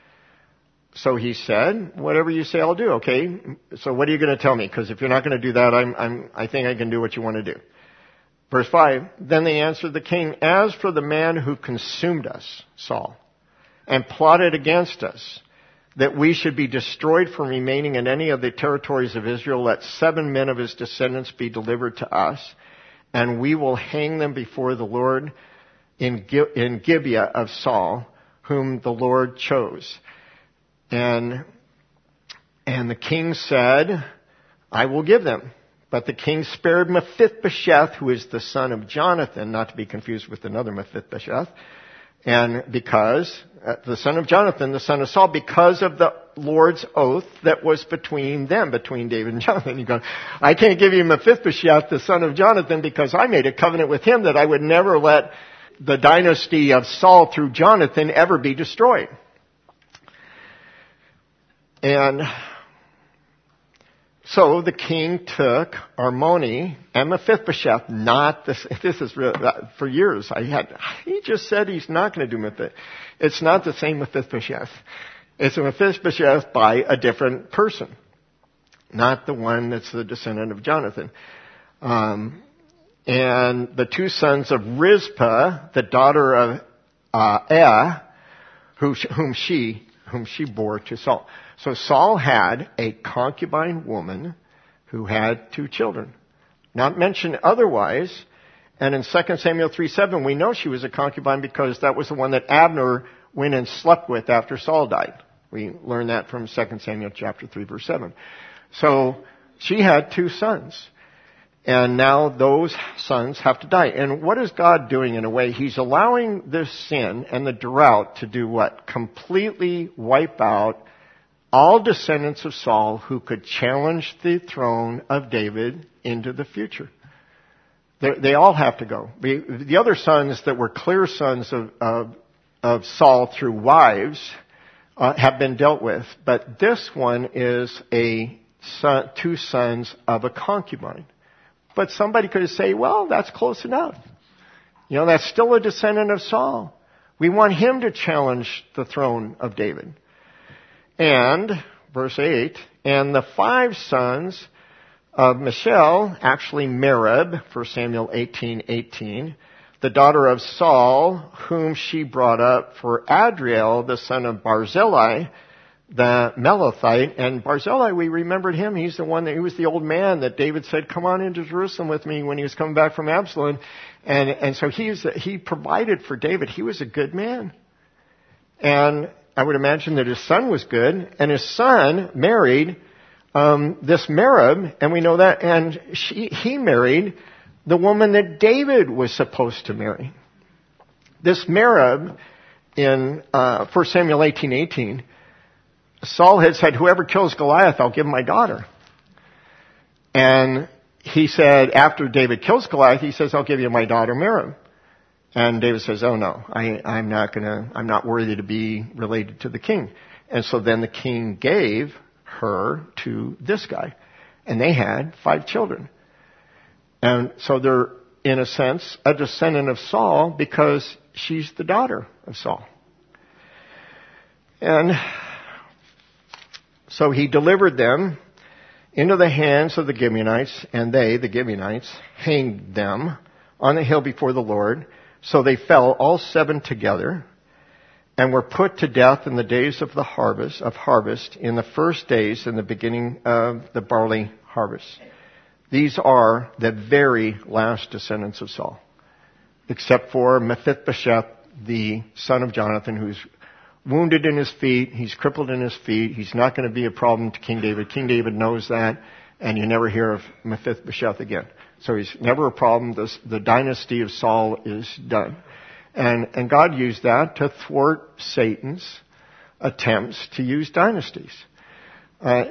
A: So he said, whatever you say, I'll do. Okay, so what are you going to tell me? Because if you're not going to do that, I'm, I'm, I think I can do what you want to do. Verse five, then they answered the king, as for the man who consumed us, Saul, and plotted against us, that we should be destroyed from remaining in any of the territories of Israel, let seven men of his descendants be delivered to us, and we will hang them before the Lord in Gibeah of Saul, whom the Lord chose. And, and the king said, I will give them. But the king spared Mephibosheth, who is the son of Jonathan, not to be confused with another Mephibosheth, and because, uh, the son of Jonathan, the son of Saul, because of the Lord's oath that was between them, between David and Jonathan. You go, I can't give you Mephibosheth, the son of Jonathan, because I made a covenant with him that I would never let the dynasty of Saul through Jonathan ever be destroyed. And so the king took Armoni and Mephibosheth, not this, this is real, for years I had, he just said he's not going to do Mephibosheth. It's not the same Mephibosheth. It's a Mephibosheth by a different person, not the one that's the descendant of Jonathan. Um, and the two sons of Rizpah, the daughter of uh, Eh, who, whom she, whom she bore to Saul. So Saul had a concubine woman who had two children. Not mentioned otherwise. And in Second Samuel three seven, we know she was a concubine because that was the one that Abner went and slept with after Saul died. We learn that from Second Samuel chapter three verse seven. So she had two sons. And now those sons have to die. And what is God doing in a way? He's allowing this sin and the drought to do what? Completely wipe out all descendants of Saul who could challenge the throne of David into the future. They're, they all have to go. The, the other sons that were clear sons of, of, of Saul through wives uh, have been dealt with. But this one is a son, two sons of a concubine. But somebody could say, well, that's close enough. You know, that's still a descendant of Saul. We want him to challenge the throne of David. And, verse eight, and the five sons of Michal, actually Merib, First Samuel eighteen eighteen, the daughter of Saul, whom she brought up for Adriel, the son of Barzillai, the Melithite. And Barzillai, we remembered him. He's the one that, he was the old man that David said, come on into Jerusalem with me when he was coming back from Absalom. And, and so he's, he provided for David. He was a good man. And I would imagine that his son was good. And his son married, um, this Merab, and we know that, and she, he married the woman that David was supposed to marry. This Merab, in uh, First Samuel eighteen eighteen, Saul had said, whoever kills Goliath, I'll give him my daughter. And he said, after David kills Goliath, he says, I'll give you my daughter Merab. And David says, oh no, I, I'm not gonna, I'm not worthy to be related to the king. And so then the king gave her to this guy. And they had five children. And so they're, in a sense, a descendant of Saul because she's the daughter of Saul. And so he delivered them into the hands of the Gibeonites, and they, the Gibeonites, hanged them on the hill before the Lord. So they fell, all seven together, and were put to death in the days of the harvest, of harvest, in the first days in the beginning of the barley harvest. These are the very last descendants of Saul, except for Mephibosheth, the son of Jonathan, who's wounded in his feet. He's crippled in his feet. He's not going to be a problem to King David. King David knows that, and you never hear of Mephibosheth again. So he's never a problem. The, the dynasty of Saul is done. And, and God used that to thwart Satan's attempts to use dynasties. Uh,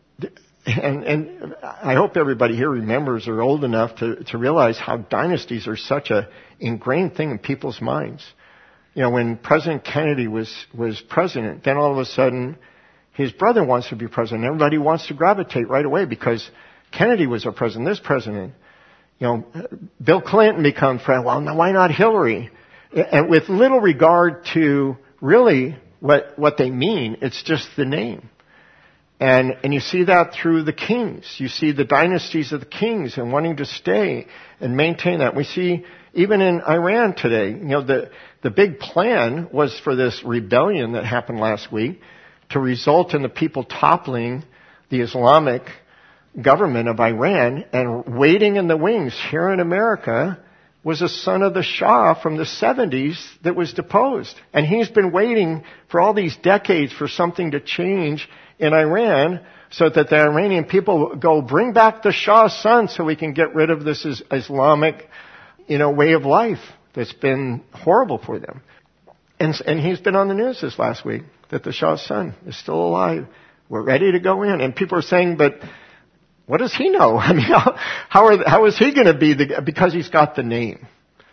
A: And, and I hope everybody here remembers or old enough to, to realize how dynasties are such a ingrained thing in people's minds. You know, when President Kennedy was, was president, then all of a sudden his brother wants to be president. Everybody wants to gravitate right away because Kennedy was our president, this president. You know, Bill Clinton becomes president. Well, now why not Hillary? And with little regard to really what, what they mean, it's just the name. And, and you see that through the kings. You see the dynasties of the kings and wanting to stay and maintain that. We see even in Iran today, you know, the, the big plan was for this rebellion that happened last week to result in the people toppling the Islamic government of Iran, and waiting in the wings here in America was a son of the Shah from the seventies that was deposed. And he's been waiting for all these decades for something to change in Iran so that the Iranian people go, bring back the Shah's son so we can get rid of this Islamic, you know, way of life that's been horrible for them. And, and he's been on the news this last week that the Shah's son is still alive. We're ready to go in. And people are saying, but what does he know? I mean, how, how, are, how is he going to be the, because he's got the name.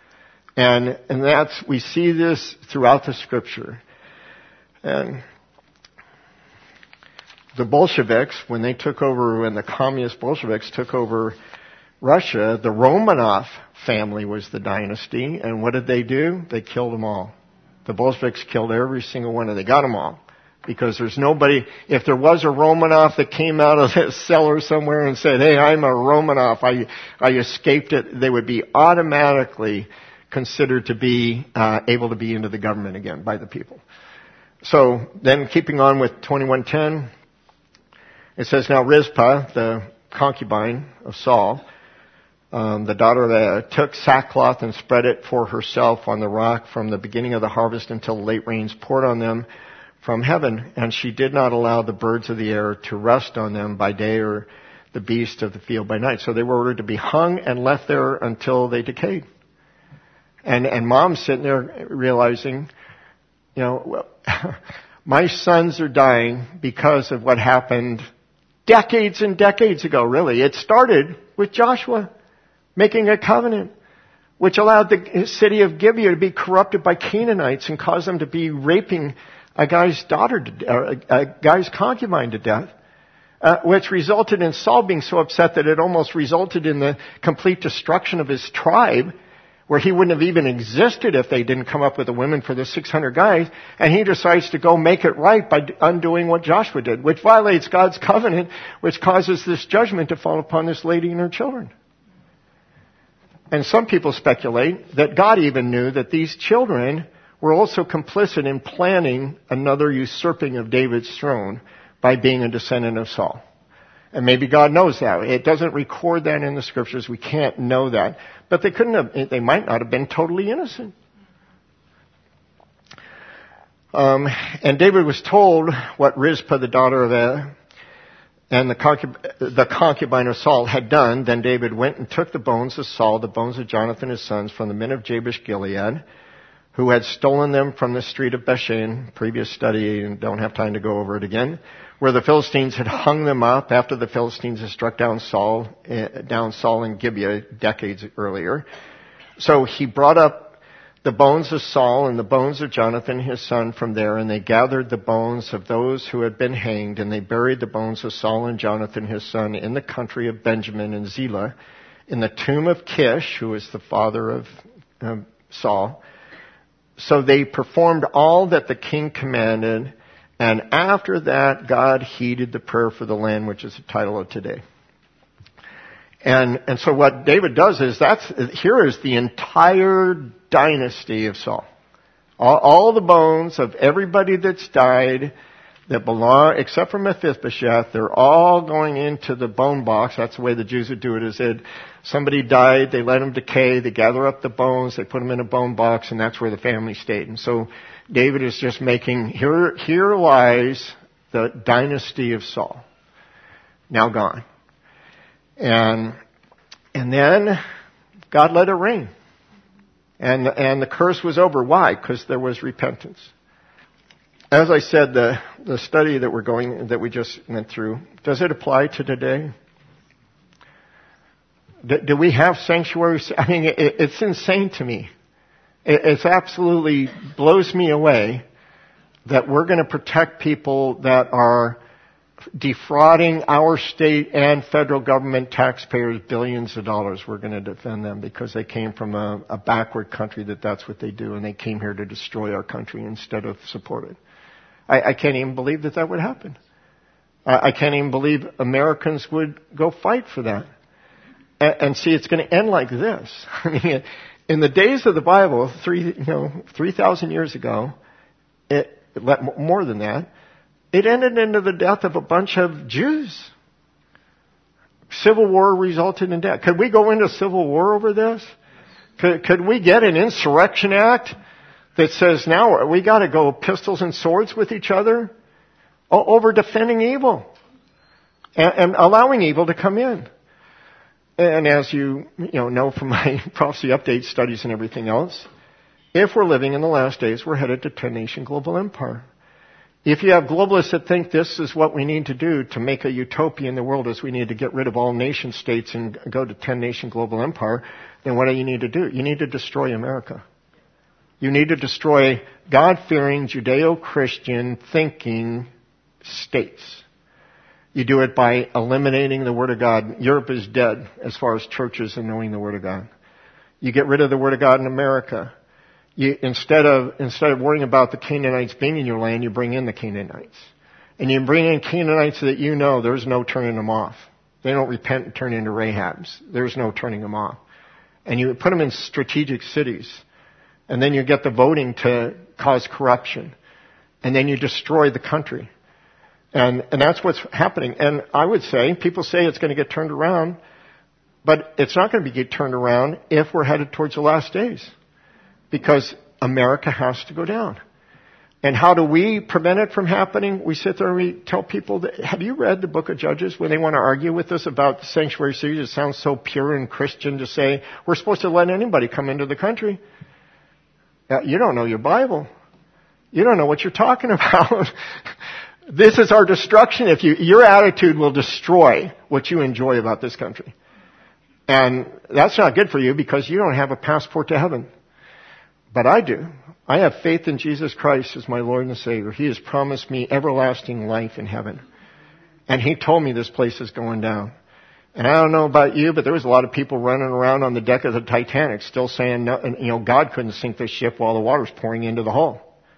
A: And, and that's, we see this throughout the scripture. And the Bolsheviks, when they took over, when the communist Bolsheviks took over Russia, the Romanov family was the dynasty. And what did they do? They killed them all. The Bolsheviks killed every single one, and they got them all. Because there's nobody, if there was a Romanov that came out of a cellar somewhere and said, hey, I'm a Romanov, I, I escaped it, they would be automatically considered to be uh, able to be into the government again by the people. So then keeping on with twenty-one ten, it says, now Rizpah, the concubine of Saul, um, the daughter of uh, took sackcloth and spread it for herself on the rock from the beginning of the harvest until the late rains poured on them from heaven. And she did not allow the birds of the air to rest on them by day or the beasts of the field by night. So they were ordered to be hung and left there until they decayed. And, and mom's sitting there realizing, you know, well, my sons are dying because of what happened decades and decades ago, really. It started with Joshua making a covenant, which allowed the city of Gibeah to be corrupted by Canaanites and caused them to be raping a guy's daughter, to, uh, a guy's concubine to death, uh, which resulted in Saul being so upset that it almost resulted in the complete destruction of his tribe, where he wouldn't have even existed if they didn't come up with the women for the six hundred guys. And he decides to go make it right by undoing what Joshua did, which violates God's covenant, which causes this judgment to fall upon this lady and her children. And some people speculate that God even knew that these children were also complicit in planning another usurping of David's throne by being a descendant of Saul. And maybe God knows that. It doesn't record that in the scriptures. We can't know that. But they couldn't have, they might not have been totally innocent. Um, and David was told what Rizpah, the daughter of uh, and the, concub- the concubine of Saul had done. Then David went and took the bones of Saul, the bones of Jonathan his sons, from the men of Jabesh Gilead, who had stolen them from the street of Bethshan. Previous study, and don't have time to go over it again, where the Philistines had hung them up after the Philistines had struck down Saul, uh, down Saul in Gibeah decades earlier. So he brought up the bones of Saul and the bones of Jonathan his son from there, and they gathered the bones of those who had been hanged, and they buried the bones of Saul and Jonathan his son in the country of Benjamin and Zelah, in the tomb of Kish, who was the father of um, Saul. So they performed all that the king commanded, and after that God heeded the prayer for the land, which is the title of today. And, and so what David does is that's, here is the entire dynasty of Saul. All, all the bones of everybody that's died that belong, except for Mephibosheth, they're all going into the bone box. That's the way the Jews would do it, is that somebody died, they let them decay, they gather up the bones, they put them in a bone box, and that's where the family stayed. And so David is just making, here, here lies the dynasty of Saul. Now gone. And, and then God let it rain. And, and the curse was over. Why? Because there was repentance. As I said, the, the study that we're going, that we just went through, does it apply to today? Do, do we have sanctuaries? I mean, it, it's insane to me. It it's absolutely blows me away that we're going to protect people that are defrauding our state and federal government taxpayers billions of dollars. We're going to defend them because they came from a, a backward country that that's what they do, and they came here to destroy our country instead of support it. I, I can't even believe that that would happen. I, I can't even believe Americans would go fight for that. And, and see, it's going to end like this. I mean, in the days of the Bible, three, you know, three thousand years ago, it, it more than that, it ended into the death of a bunch of Jews. Civil war resulted in death. Could we go into civil war over this? Could, could we get an insurrection act that says now we got to go pistols and swords with each other over defending evil and, and allowing evil to come in? And as you, you know, know from my prophecy update studies and everything else, if we're living in the last days, we're headed to ten-nation global empire. If you have globalists that think this is what we need to do to make a utopia in the world, is we need to get rid of all nation states and go to ten-nation global empire, then what do you need to do? You need to destroy America. You need to destroy God-fearing, Judeo-Christian thinking states. You do it by eliminating the Word of God. Europe is dead as far as churches and knowing the Word of God. You get rid of the Word of God in America. You, instead of, instead of worrying about the Canaanites being in your land, you bring in the Canaanites. And you bring in Canaanites that you know there's no turning them off. They don't repent and turn into Rahabs. There's no turning them off. And you put them in strategic cities. And then you get the voting to cause corruption. And then you destroy the country. And, and that's what's happening. And I would say, people say it's going to get turned around, but it's not going to be get turned around if we're headed towards the last days. Because America has to go down. And how do we prevent it from happening? We sit there and we tell people that, have you read the book of Judges when they want to argue with us about the sanctuary cities? It sounds so pure and Christian to say, we're supposed to let anybody come into the country. Uh, you don't know your Bible. You don't know what you're talking about. This is our destruction. If you, your attitude will destroy what you enjoy about this country. And that's not good for you because you don't have a passport to heaven. But I do. I have faith in Jesus Christ as my Lord and Savior. He has promised me everlasting life in heaven. And He told me this place is going down. And I don't know about you, but there was a lot of people running around on the deck of the Titanic still saying, no, you know, God couldn't sink this ship while the water was pouring into the hull.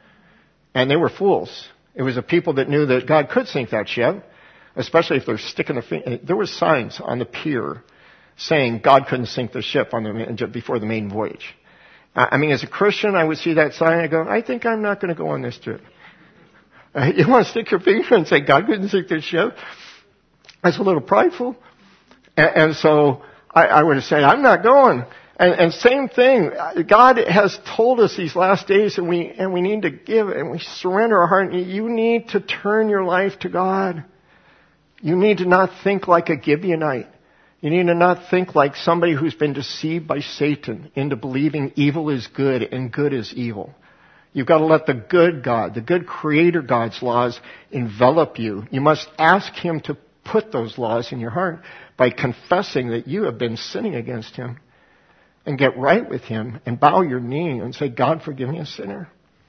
A: And they were fools. It was the people that knew that God could sink that ship, especially if they're sticking the finger. There were signs on the pier saying God couldn't sink the ship on the, before the main voyage. I mean, as a Christian, I would see that sign and go, I think I'm not going to go on this trip. Uh, you want to stick your finger and say, God couldn't sink this ship? That's a little prideful. And, and so I, I would have said, I'm not going. And, and same thing, God has told us these last days, and we and we need to give, and we surrender our heart. You need to turn your life to God. You need to not think like a Gibeonite. You need to not think like somebody who's been deceived by Satan into believing evil is good and good is evil. You've got to let the good God, the good Creator God's laws envelop you. You must ask Him to put those laws in your heart by confessing that you have been sinning against Him. And get right with Him and bow your knee and say, God, forgive me, a sinner.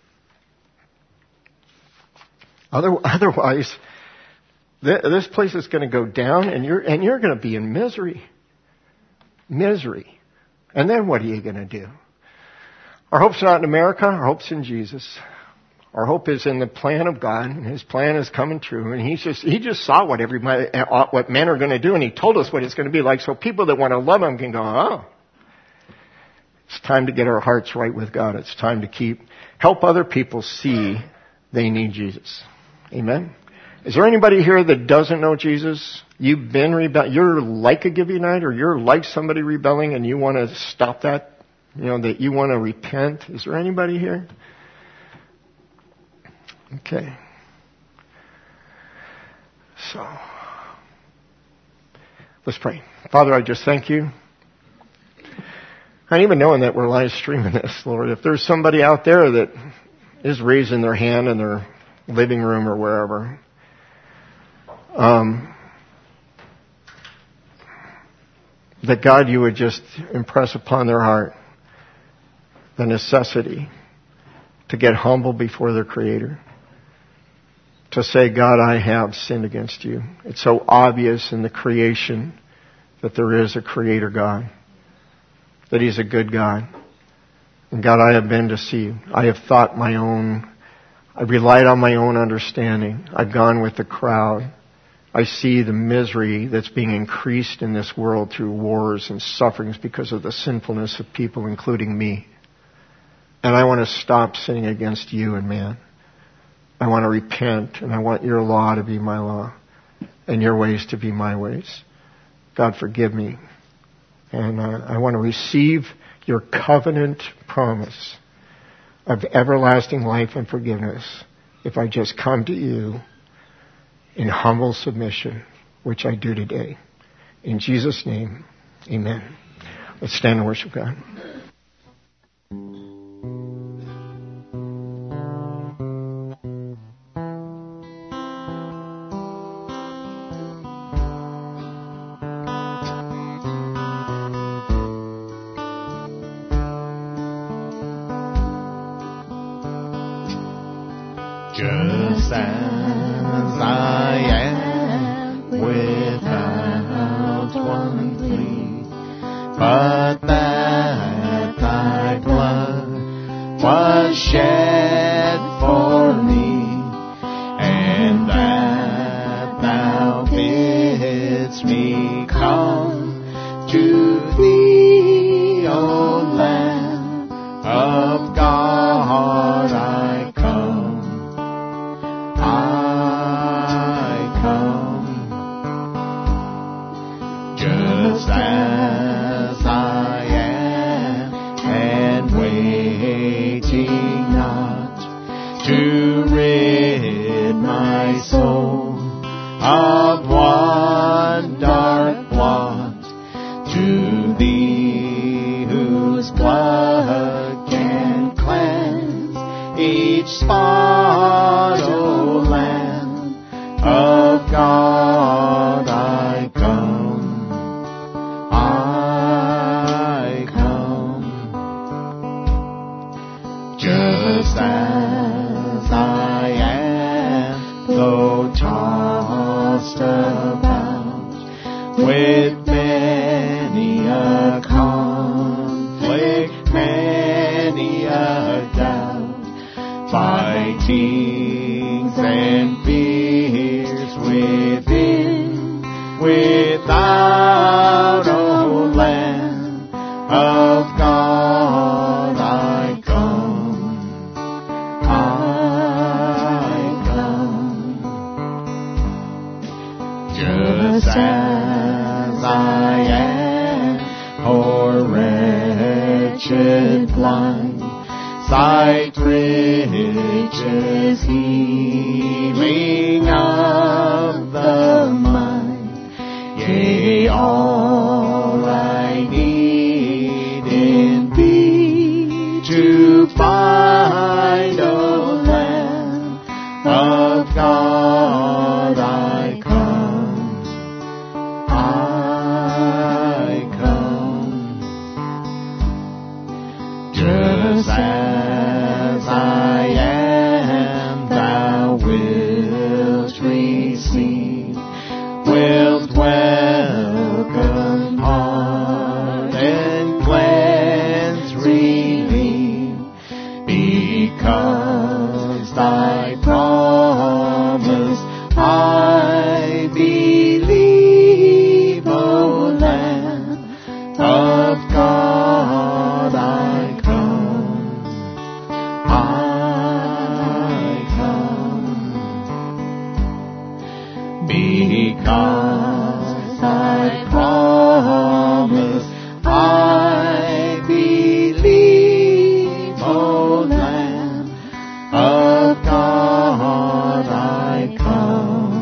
A: Other, otherwise, th- this place is going to go down, and you're and you're going to be in misery. Misery. And then what are you going to do? Our hope's not in America. Our hope's in Jesus. Our hope is in the plan of God, and His plan is coming true. And He just He just saw what everybody, what men are going to do, and He told us what it's going to be like. So people that want to love Him can go, oh. It's time to get our hearts right with God. It's time to keep, help other people see they need Jesus. Amen? Is there anybody here that doesn't know Jesus? You've been rebelling, you're like a Gibeonite, or you're like somebody rebelling and you want to stop that? You know, that you want to repent? Is there anybody here? Okay. So, let's pray. Father, I just thank You. And even knowing that we're live streaming this, Lord, if there's somebody out there that is raising their hand in their living room or wherever, um, that God, You would just impress upon their heart the necessity to get humble before their Creator. To say, God, I have sinned against You. It's so obvious in the creation that there is a Creator God. That He's a good God. And God, I have been deceived. I have thought my own, I relied on my own understanding. I've gone with the crowd. I see the misery that's being increased in this world through wars and sufferings because of the sinfulness of people, including me. And I want to stop sinning against You and man. I want to repent, and I want Your law to be my law and Your ways to be my ways. God, forgive me. And uh, I want to receive Your covenant promise of everlasting life and forgiveness if I just come to You in humble submission, which I do today. In Jesus' name, amen. Let's stand and worship God.
B: Just as I am, without one plea, but that Thy blood was shed for me, and that Thou bidst me come to Thee, O Lamb of God, I come. Just as I am, and waiting not to rid my soul of one dark blot, to Thee whose blood can cleanse each spot, O Lamb of God, I come. Just as I am, though tossed about with many a conflict, many a doubt, fightings and fears within, without, O Lamb of God, I should blind. Sight, riches, healing of the mind. Yea, all I need in thee to find, O Lamb of God, I come, I come, just as I am, thou wilt receive, wilt welcome, pardon, cleanse, relieve, because thy promise I believe, O Lamb of God, I come, I come, because thy promise I believe, O Lamb of God, I come,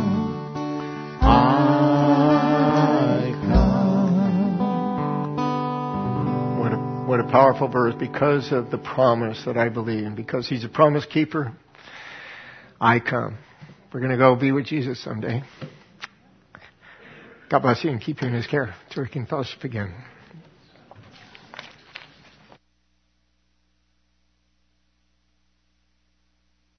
B: I come.
A: What a, what a powerful verse. Because of the promise that I believe, and because He's a promise keeper, I come. We're going to go be with Jesus someday. God bless you and keep you in His care until we can fellowship again.